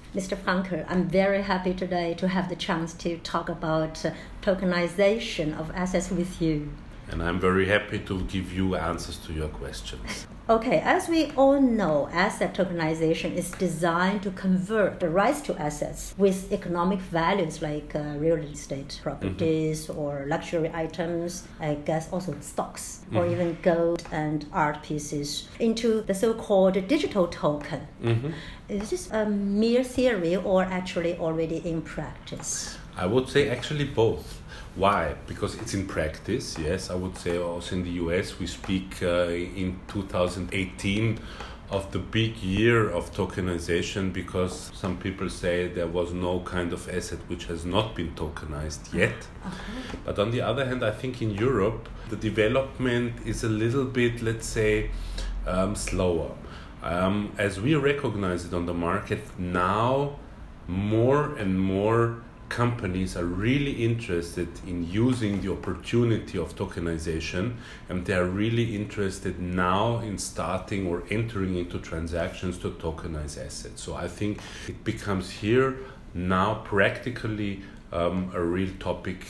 Mr. Frankel, I'm very happy today to have the chance to talk about tokenization of assets with you. And I'm very happy to give you answers to your questions. Okay, as we all know, asset tokenization is designed to convert the rights to assets with economic values like real estate properties or luxury items, I guess also stocks, or even gold and art pieces into the so-called digital token. Is this a mere theory or actually already in practice? I would say actually both. Why? Because it's in practice, yes. I would say also in the US we speak in 2018 of the big year of tokenization, because some people say there was no kind of asset which has not been tokenized yet. But on the other hand, I think in Europe the development is a little bit, let's say, slower. As we recognize it on the market now, more and more companies are really interested in using the opportunity of tokenization, and they are really interested now in starting or entering into transactions to tokenize assets. So I think it becomes here now practically a real topic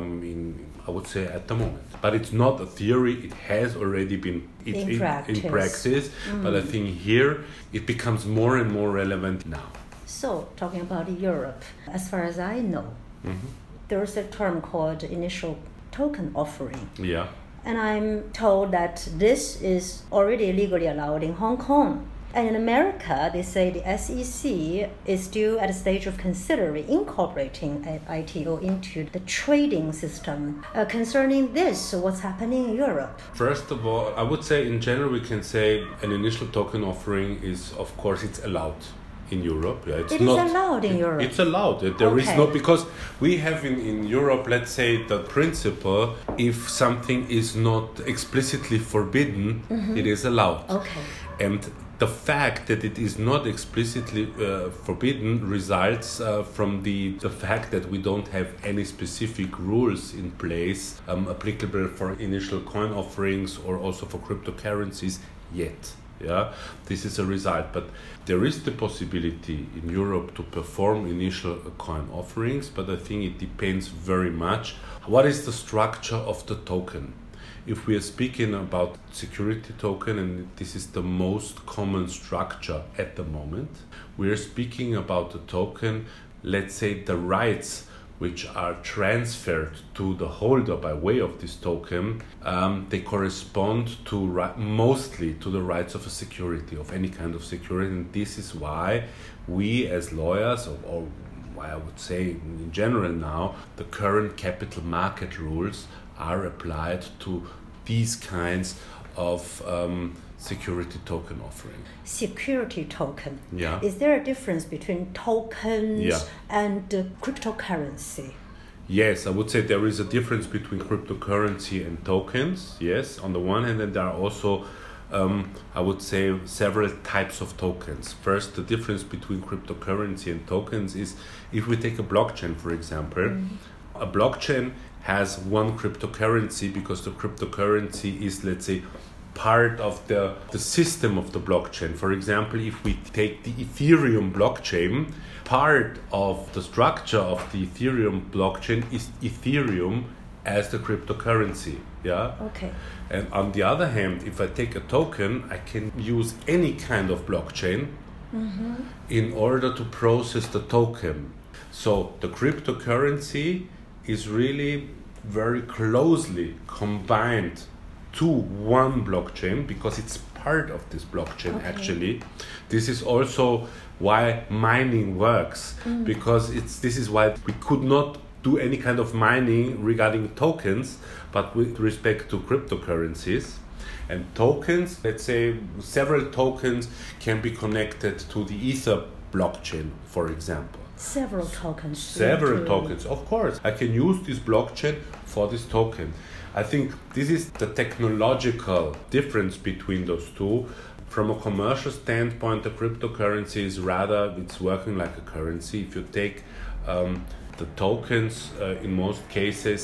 I would say at the moment. But it's not a theory, it has already been in practice. But I think here it becomes more and more relevant now. So, talking about Europe, as far as I know, there's a term called initial token offering. Yeah. And I'm told that this is already legally allowed in Hong Kong. And in America, they say the SEC is still at a stage of considering incorporating an ITO into the trading system. Concerning this, what's happening in Europe? First of all, I would say in general we can say an initial token offering is, of course, it's allowed in Europe. Yeah, it is allowed in Europe. It's allowed. There is no, because we have in Europe, let's say, the principle, if something is not explicitly forbidden, it is allowed. Okay. And the fact that it is not explicitly forbidden results from the fact that we don't have any specific rules in place applicable for initial coin offerings or also for cryptocurrencies yet. Yeah, this is a result, but there is the possibility in Europe to perform initial coin offerings, but I think it depends very much what is the structure of the token. If we are speaking about security token, and this is the most common structure at the moment, we are speaking about the token, let's say the rights which are transferred to the holder by way of this token, they correspond to mostly to the rights of a security, of any kind of security. And this is why we as lawyers, or why I would say in general now, the current capital market rules are applied to these kinds of security token offering. Security token. Yeah. Is there a difference between tokens and cryptocurrency? Yes, I would say there is a difference between cryptocurrency and tokens. Yes, on the one hand, and there are also, I would say, several types of tokens. First, the difference between cryptocurrency and tokens is, if we take a blockchain, for example, a blockchain has one cryptocurrency because the cryptocurrency is, let's say, part of the system of the blockchain. For example, if we take the Ethereum blockchain, part of the structure of the Ethereum blockchain is Ethereum as the cryptocurrency. Yeah. Okay. And on the other hand, if I take a token, I can use any kind of blockchain in order to process the token. So the cryptocurrency is really very closely combined to one blockchain because it's part of this blockchain. Actually, this is also why mining works, because this is why we could not do any kind of mining regarding tokens, but with respect to cryptocurrencies. And tokens, let's say several tokens can be connected to the Ether blockchain, for example. Several tokens. Several tokens, of course. I can use this blockchain for this token. I think this is the technological difference between those two. From a commercial standpoint, the cryptocurrency is rather, it's working like a currency. If you take the tokens, in most cases,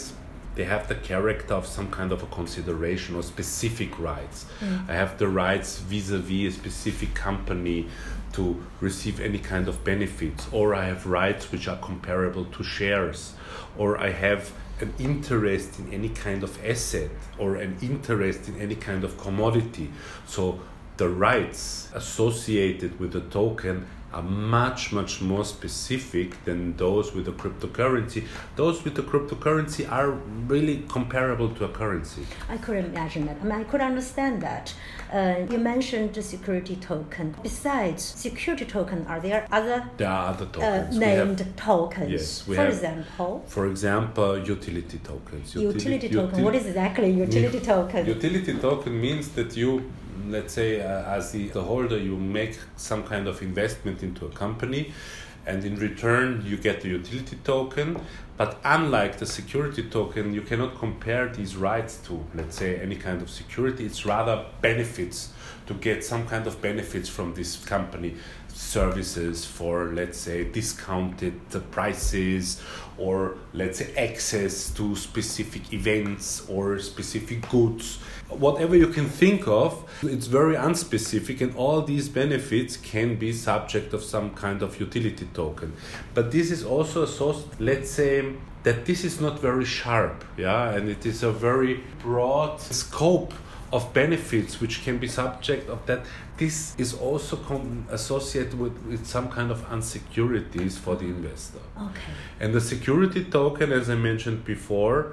they have the character of some kind of a consideration or specific rights. I have the rights vis-a-vis a specific company to receive any kind of benefits, or I have rights which are comparable to shares, or I have an interest in any kind of asset or an interest in any kind of commodity. So the rights associated with the token are much, much more specific than those with the cryptocurrency. Those with the cryptocurrency are really comparable to a currency. I could imagine that. I mean, I could understand that. You mentioned the security token. Besides security token, are there other tokens. named tokens? Yes, For example, utility tokens. Utility token. What is exactly utility token? Utility token means that you, let's say, as the holder, you make some kind of investment into a company, and in return you get the utility token. But unlike the security token, you cannot compare these rights to, let's say, any kind of security. It's rather benefits, to get some kind of benefits from this company, services for, let's say, discounted prices, or let's say access to specific events or specific goods. Whatever you can think of, it's very unspecific, and all these benefits can be subject of some kind of utility token. But this is also let's say that this is not very sharp, and it is a very broad scope of benefits which can be subject of that. This is also associated with some kind of insecurities for the investor. Okay. And the security token, as I mentioned before,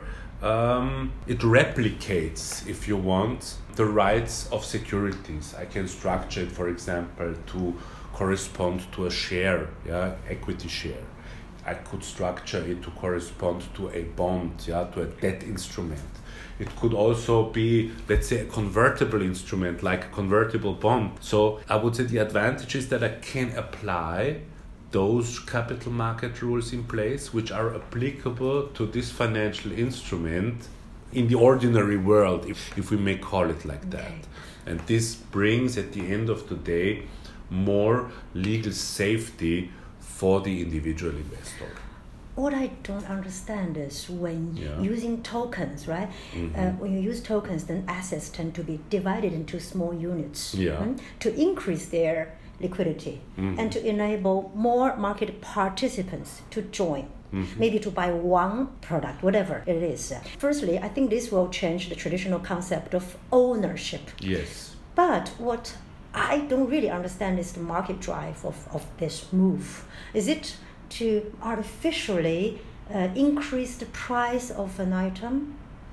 it replicates, if you want, the rights of securities. I can structure it, for example, to correspond to a share, equity share. I could structure it to correspond to a bond, to a debt instrument. It could also be, let's say, a convertible instrument, like a convertible bond. So I would say the advantage is that I can apply those capital market rules in place which are applicable to this financial instrument in the ordinary world, if we may call it like that. And this brings, at the end of the day, more legal safety for the individual investor. What I don't understand is when using tokens, right? When you use tokens, then assets tend to be divided into small units to increase their liquidity and to enable more market participants to join. Maybe to buy one product, whatever it is. Firstly, I think this will change the traditional concept of ownership. Yes. But what I don't really understand is the market drive of this move. Is it to artificially increase the price of an item?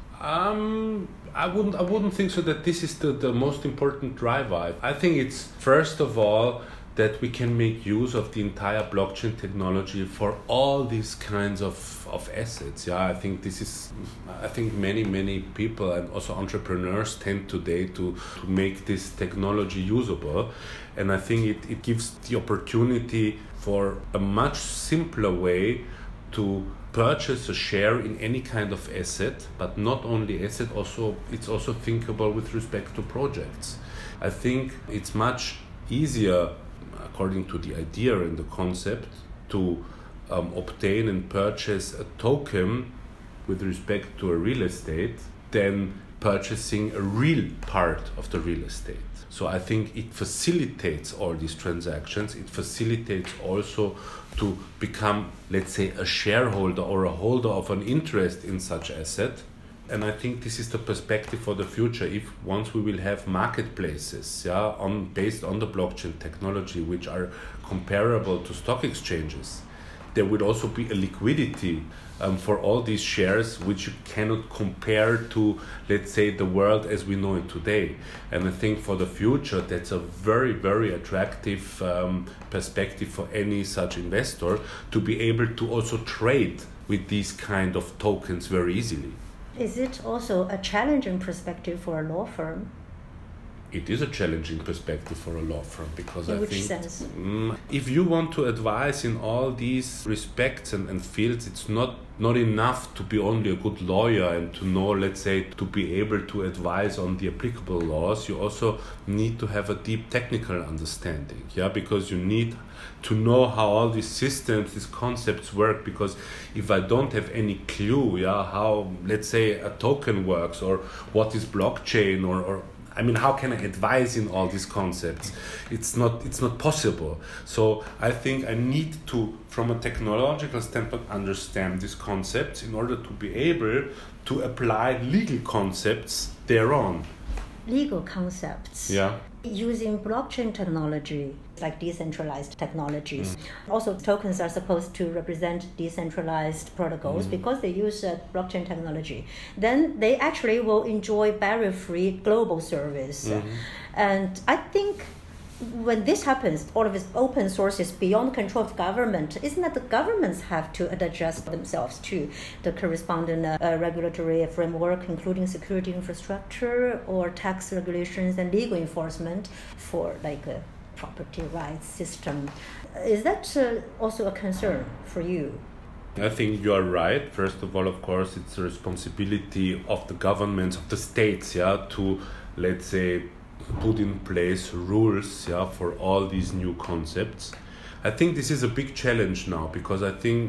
I wouldn't think so that this is the most important driver. I think it's, first of all, that we can make use of the entire blockchain technology for all these kinds of assets. I think many people and also entrepreneurs tend today to make this technology usable. And I think it gives the opportunity for a much simpler way to purchase a share in any kind of asset, but not only asset, it's also thinkable with respect to projects. I think it's much easier, according to the idea and the concept, to obtain and purchase a token with respect to a real estate than purchasing a real part of the real estate. So I think it facilitates all these transactions. It facilitates also to become, let's say, a shareholder or a holder of an interest in such asset. And I think this is the perspective for the future. If once we will have marketplaces, based on the blockchain technology, which are comparable to stock exchanges, there would also be a liquidity for all these shares, which you cannot compare to, let's say, the world as we know it today. And I think for the future, that's a very, very attractive perspective for any such investor to be able to also trade with these kind of tokens very easily. Is it also a challenging perspective for a law firm? It is a challenging perspective for a law firm because In I which think sense? If you want to advise in all these respects and fields, it's not enough to be only a good lawyer and to know, let's say, to be able to advise on the applicable laws. You also need to have a deep technical understanding, because you need to know how all these systems, these concepts work, because if I don't have any clue, how, let's say, a token works or what is blockchain or I mean, how can I advise in all these concepts? It's not possible. So I think I need to, from a technological standpoint, understand these concepts in order to be able to apply legal concepts thereon. Legal concepts. Yeah. Using blockchain technology, like decentralized technologies. Also, tokens are supposed to represent decentralized protocols because they use blockchain technology. Then they actually will enjoy barrier-free global service. And I think when this happens, all of this open source is beyond control of government. Isn't that the governments have to adjust themselves to the corresponding regulatory framework, including security infrastructure or tax regulations and legal enforcement for like a property rights system? Is that also a concern for you? I think you are right. First of all, of course, it's the responsibility of the governments, of the states, to, let's say, put in place rules for all these new concepts. I think this is a big challenge now because I think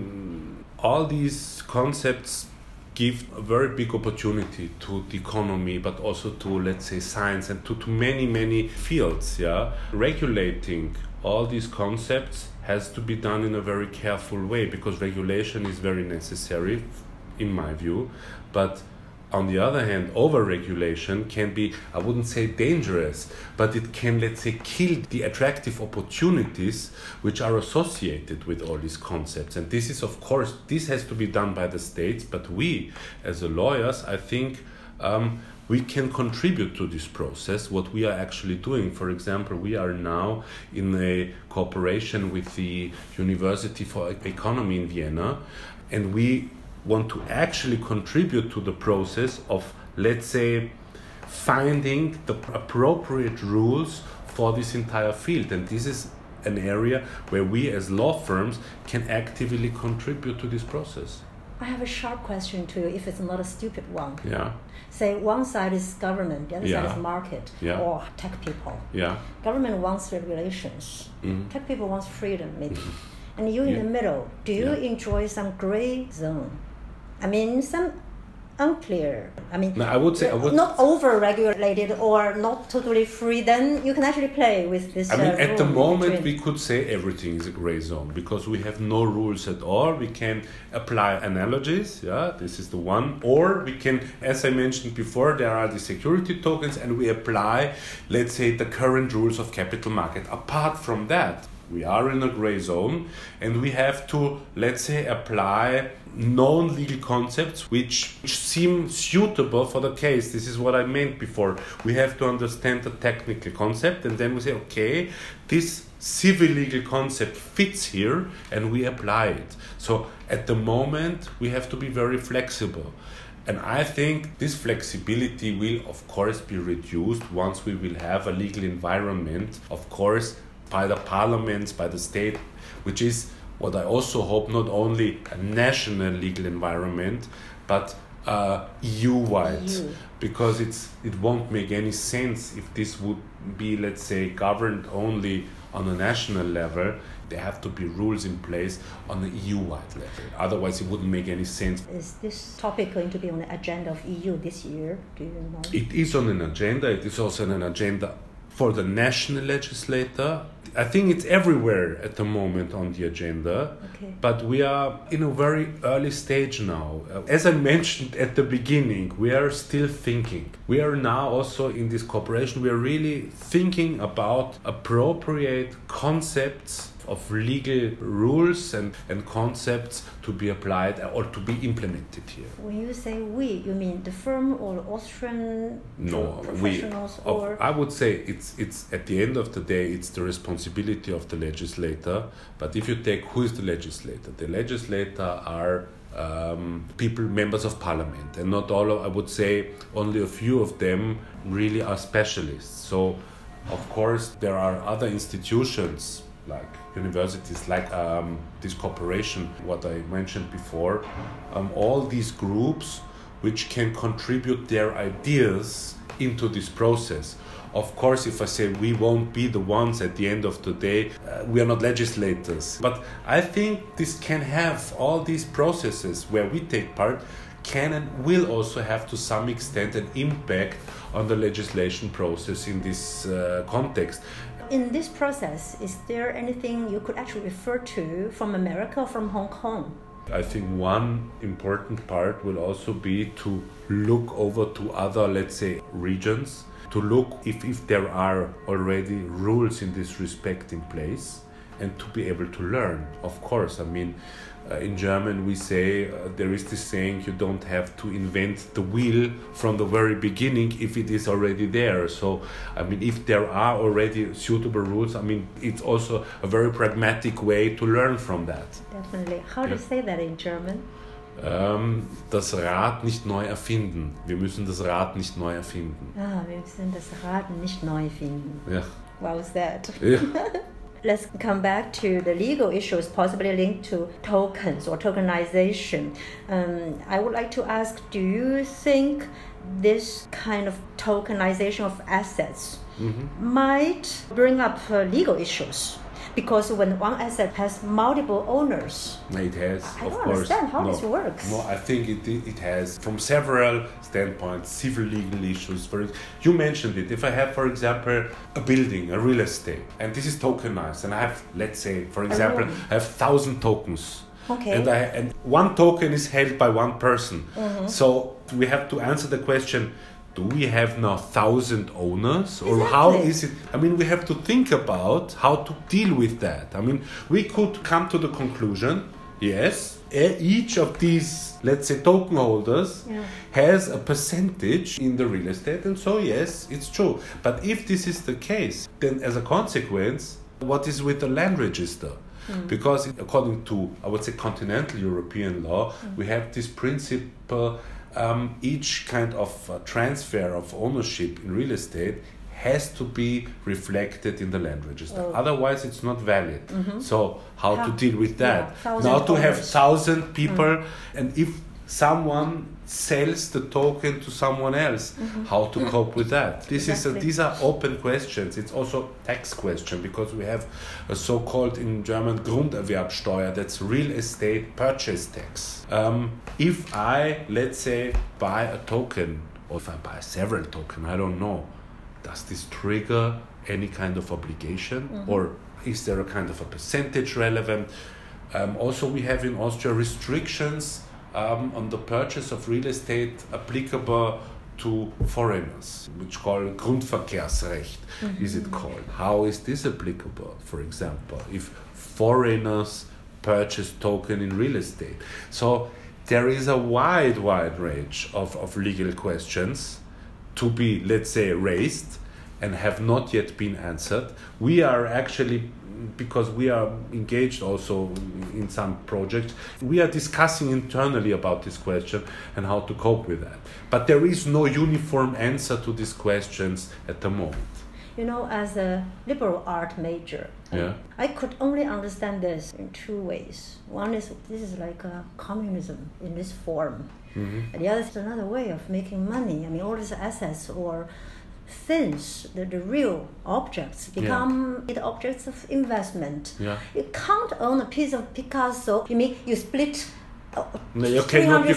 all these concepts give a very big opportunity to the economy, but also to, let's say, science and to many fields. Regulating all these concepts has to be done in a very careful way because regulation is very necessary, in my view. But on the other hand, over-regulation can be, I wouldn't say dangerous, but it can, let's say, kill the attractive opportunities which are associated with all these concepts. And this is, of course, this has to be done by the states, but we, as lawyers, I think we can contribute to this process, what we are actually doing. For example, we are now in a cooperation with the University for Economy in Vienna, and we want to actually contribute to the process of, let's say, finding the appropriate rules for this entire field. And this is an area where we as law firms can actively contribute to this process. I have a sharp question to you, if it's not a stupid one. Yeah. Say one side is government, the other side is market or tech people. Yeah. Government wants regulations. Tech people wants freedom, maybe. And you in the middle, do you enjoy some gray zone? I mean, some unclear. I mean, no, I would say not over-regulated or not totally free. Then you can actually play with this. I mean, at the moment, we could say everything is a gray zone because we have no rules at all. We can apply analogies. This is the one. Or we can, as I mentioned before, there are the security tokens, and we apply, let's say, the current rules of capital market. Apart from that, we are in a gray zone, and we have to, let's say, apply known legal concepts which seem suitable for the case. This is what I meant before. We have to understand the technical concept, and then we say, okay, this civil legal concept fits here, and we apply it. So at the moment, we have to be very flexible. And I think this flexibility will, of course, be reduced once we will have a legal environment, of course, by the parliaments, by the state, which is what I also hope, not only a national legal environment, but EU-wide. Because it won't make any sense if this would be, let's say, governed only on a national level. There have to be rules in place on the EU-wide level. Otherwise, it wouldn't make any sense. Is this topic going to be on the agenda of EU this year? Do you know? It is on an agenda. It is also on an agenda for the national legislator. I think it's everywhere at the moment on the agenda, but we are in a very early stage now. As I mentioned at the beginning, we are still thinking. We are now also in this cooperation, we are really thinking about appropriate concepts of legal rules and concepts to be applied or to be implemented here. When you say we, you mean the firm or Austrian professionals? I would say it's at the end of the day, it's the responsibility of the legislator. But if you take who is the legislator? The legislator are people, members of parliament, and not all of, I would say only a few of them really are specialists. So of course there are other institutions like universities, like this corporation, what I mentioned before, all these groups which can contribute their ideas into this process. Of course, if I say we won't be the ones at the end of the day, we are not legislators. But I think this can have all these processes where we take part can and will also have to some extent an impact on the legislation process in this context. In this process, is there anything you could actually refer to from America or from Hong Kong? I think one important part will also be to look over to other, let's say, regions, to look if there are already rules in this respect in place, and to be able to learn. Of course, I mean, in German we say, there is this saying, you don't have to invent the wheel from the very beginning if it is already there. So, I mean, if there are already suitable rules, I mean, it's also a very pragmatic way to learn from that. Definitely. How do you say that in German? Das Rad nicht neu erfinden. Wir müssen das Rad nicht neu erfinden. Wir müssen das Rad nicht neu erfinden. Yeah. What was that? Yeah. Let's come back to the legal issues possibly linked to tokens or tokenization. I would like to ask, do you think this kind of tokenization of assets might bring up legal issues? Because when one asset has multiple owners, it has, I of don't course. understand how this works. No, I think it has, from several standpoints, civil legal issues. You mentioned it. If I have, for example, a building, a real estate, and this is tokenized, and I have, let's say, for example, I have 1,000 tokens. Okay. And one token is held by one person. So we have to answer the question, do we have now 1,000 owners? Or Exactly. how is it? I mean, we have to think about how to deal with that. I mean, we could come to the conclusion, yes, each of these, let's say, token holders has a percentage in the real estate. And so, yes, it's true. But if this is the case, then as a consequence, what is with the land register? Because according to, I would say, continental European law, we have this principle, each kind of transfer of ownership in real estate has to be reflected in the land register. Otherwise, it's not valid. So how to deal with that? Now to have 1,000 people, and if someone sells the token to someone else, how to cope with that? These are open questions. It's also tax question, because we have a so-called, in German, Grunderwerbsteuer, that's real estate purchase tax. If I, let's say, buy a token, or if I buy several tokens, I don't know, does this trigger any kind of obligation, or is there a kind of a percentage relevant? Also, we have in Austria restrictions on the purchase of real estate applicable to foreigners, which called Grundverkehrsrecht, is it called. How is this applicable, for example, if foreigners purchase token in real estate? So there is a wide range of legal questions to be, let's say, raised and have not yet been answered. We are actually, because we are engaged also in some projects, we are discussing internally about this question and how to cope with that. But there is no uniform answer to these questions at the moment. You know, as a liberal art major, I could only understand this in two ways. One is, this is like a communism in this form. And the other is another way of making money. I mean, all these assets or things, the real objects, become the objects of investment. You can't own a piece of Picasso. You mean you split? You cannot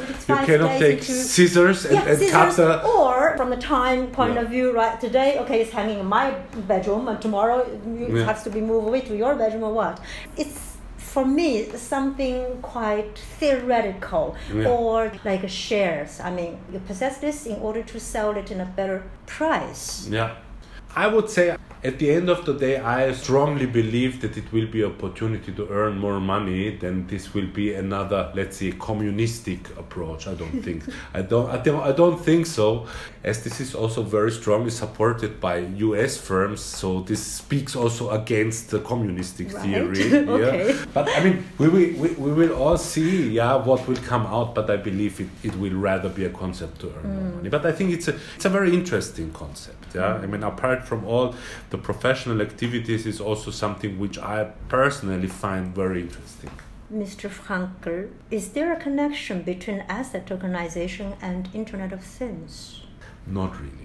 take scissors and cut the... Or from the time point of view, right, today, okay, it's hanging in my bedroom, and tomorrow it has to be moved away to your bedroom or what. It's, for me, something quite theoretical, or like shares. I mean, you possess this in order to sell it in a better price. Yeah. I would say at the end of the day, I strongly believe that it will be an opportunity to earn more money. Then this will be another, let's say, communistic approach. I don't think. I don't think so. As this is also very strongly supported by U.S. firms, so this speaks also against the communistic theory. Okay. Yeah. But I mean, we will all see, what will come out. But I believe it will rather be a concept to earn more money. But I think it's a very interesting concept. Yeah. I mean, apart from all the professional activities, is also something which I personally find very interesting. Mr. Frankl, is there a connection between asset tokenization and Internet of Things? Not really.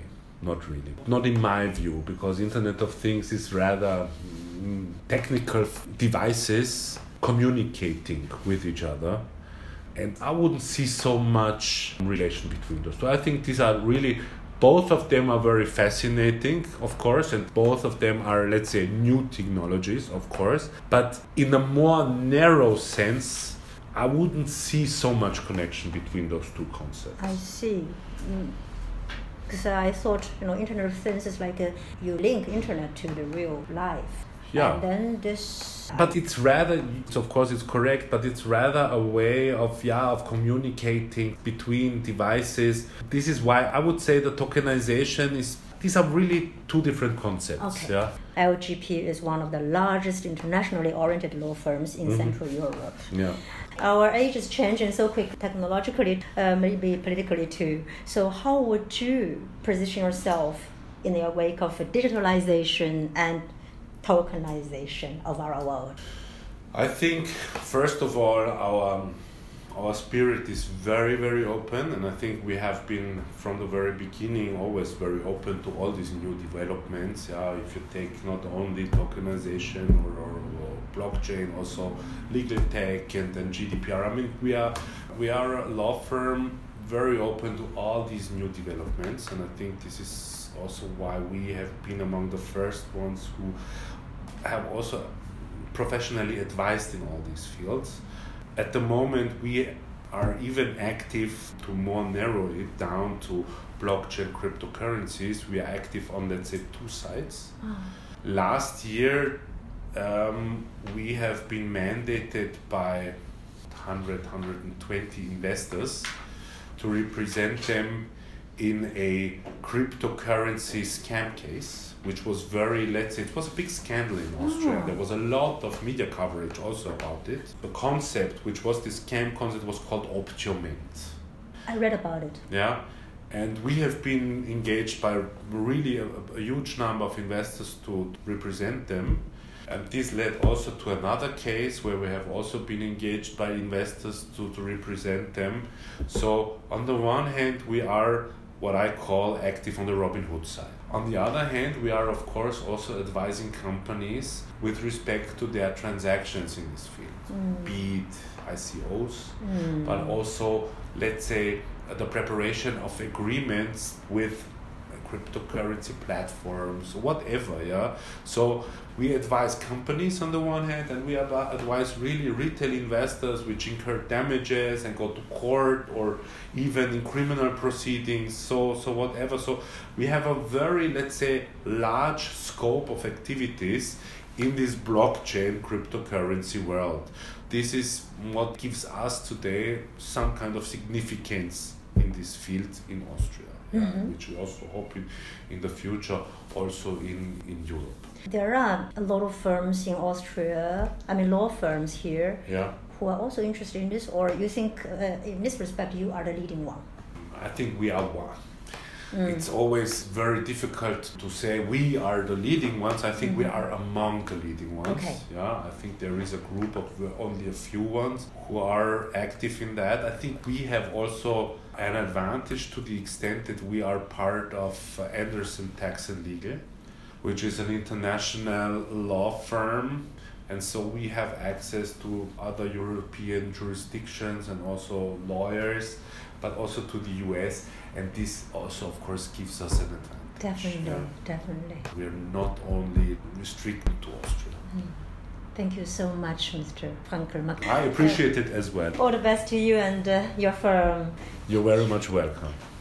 Not in my view, because Internet of Things is rather technical devices communicating with each other. And I wouldn't see so much relation between those two. I think these are really, both of them are very fascinating, of course, and both of them are, let's say, new technologies, of course. But in a more narrow sense, I wouldn't see so much connection between those two concepts. I see. Because I thought, Internet of Things is like you link internet to the real life. Yeah. And then this... But it's rather, of course it's correct, but it's rather a way of communicating between devices. This is why I would say the tokenization these are really two different concepts. Okay. Yeah. LGP is one of the largest internationally oriented law firms in Central Europe. Yeah. Our age is changing so quick technologically, maybe politically too. So how would you position yourself in the wake of digitalization and tokenization of our world? I think, first of all, our spirit is very, very open, and I think we have been from the very beginning always very open to all these new developments. If you take not only tokenization or blockchain, also legal tech and then GDPR. I mean, we are a law firm very open to all these new developments, and I think this is also why we have been among the first ones who have also professionally advised in all these fields. At the moment, we are even active to more narrow it down to blockchain cryptocurrencies. We are active on, let's say, two sides. Last year, we have been mandated by 120 investors to represent them in a cryptocurrency scam case, which was it was a big scandal in Austria. There was a lot of media coverage also about it. The concept, which was this scam concept, was called Optioment. I read about it. Yeah, and we have been engaged by really a huge number of investors to represent them. And this led also to another case where we have also been engaged by investors to represent them. So on the one hand, we are what I call active on the Robinhood side. On the other hand, we are of course also advising companies with respect to their transactions in this field, be it ICOs, but also, let's say, the preparation of agreements with cryptocurrency platforms, whatever, So we advise companies on the one hand, and we advise really retail investors which incur damages and go to court or even in criminal proceedings, so whatever. So we have a very, let's say, large scope of activities in this blockchain cryptocurrency world. This is what gives us today some kind of significance in this field in Austria. Which we also hope in the future also in Europe. There are a lot of firms in Austria, law firms here, who are also interested in this, or you think in this respect you are the leading one? I think we are one. It's always very difficult to say we are the leading ones. I think we are among the leading ones. Okay. I think there is a group of only a few ones who are active in that. I think we have also an advantage to the extent that we are part of Anderson Tax and Legal, which is an international law firm, and so we have access to other European jurisdictions and also lawyers, but also to the US, and this also of course gives us an advantage. Definitely. We are not only restricted to Austria. Thank you so much, Mr. Frankl. I appreciate it as well. All the best to you and your firm. You're very much welcome.